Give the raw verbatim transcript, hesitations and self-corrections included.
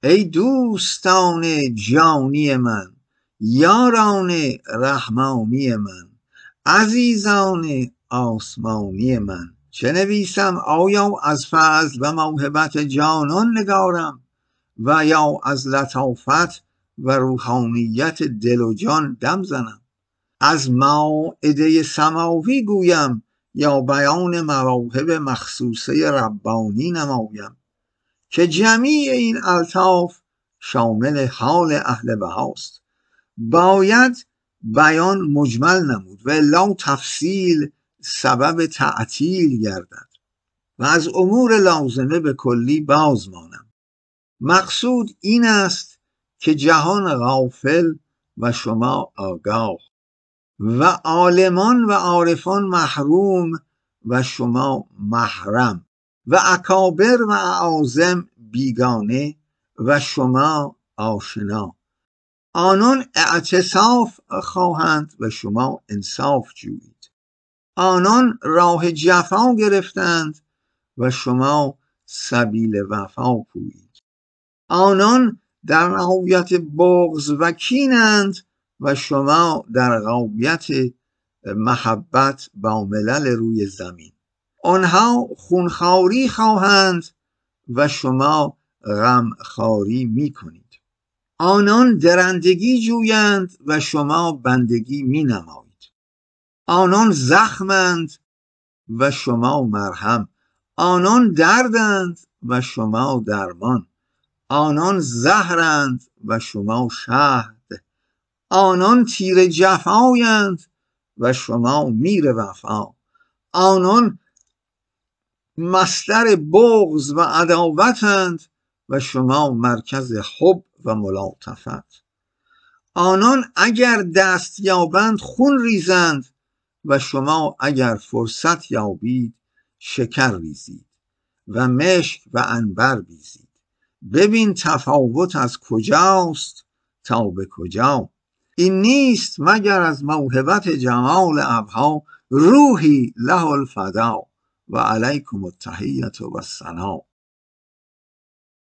ای دوستان جانی من، یاران رحمانی من، عزیزان آسمانی من، چه نویسم؟ آیا از فضل و موهبت جانان نگارم و یا از لطافت و روحانیت دل و جان دم زنم؟ از مائده سماوی گویم یا بیان مواهب مخصوصه ربانی نمایم؟ که جمیع این الطاف شامل حال اهل بهاست. باید بیان مجمل نمود و الا تفصیل سبب تعطیل گردد و از امور لازمه به کلی باز مانم. مقصود این است که جهان غافل و شما آگاه، و عالمان و عارفان محروم و شما محرم، و اکابر و اعاظم بیگانه و شما آشنا. آنان اعتصاف خواهند و شما انصاف جویید. آنان راه جفا گرفتند و شما سبیل وفا پویید. آنان در نهایت بغض و کینند و شما در غایت محبت با ملل روی زمین. آنها خونخواری خواهند و شما غمخواری می کنید. آنان درندگی جویند و شما بندگی می نمایید. آنان زخمند و شما مرهم. آنان دردند و شما درمان. آنان زهرند و شما شهد. آنان تیر جفایند و شما میر وفا. آنان مصدر بغض و عداوتند و شما مرکز حب و ملاطفت. آنان اگر دست یابند خون ریزند و شما اگر فرصت یابید شکر ریزید و مشک و عنبر بیزید. ببین تفاوت از کجاست تا به کجا. این نیست مگر از موهبت جمال ابها، روحی له الفدا و علیکم التحیة و الثنا.